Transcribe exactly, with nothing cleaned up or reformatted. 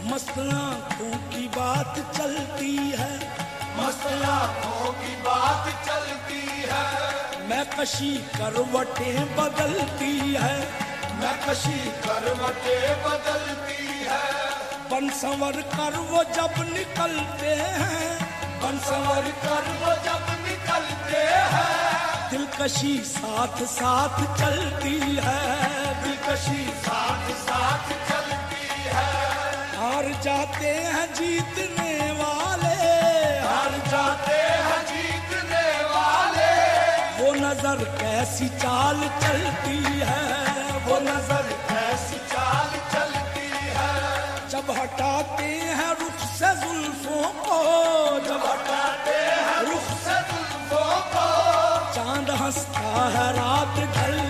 मस्त आंखों की बात चलती है, मस्त आंखों की बात चलती है। मैं कशी करवटें बदलती है, मैं कशी करवटें बदलती है। बन संवर कर वो जब निकलते हैं, बन संवर कर वो जब निकलते हैं। दिलकशी साथ साथ चलती है, दिलकशी साथ साथ चलती है। हार जाते हैं जीतने वाले, हार जाते हैं जीतने वाले। वो नजर कैसी चाल चलती है, वो नजर कैसी चाल चलती है। जब हटाते हैं रुख से जुल्फों को, जब हटाते हैं रुख से जुल्फों को। चांद हंसता है रात ढल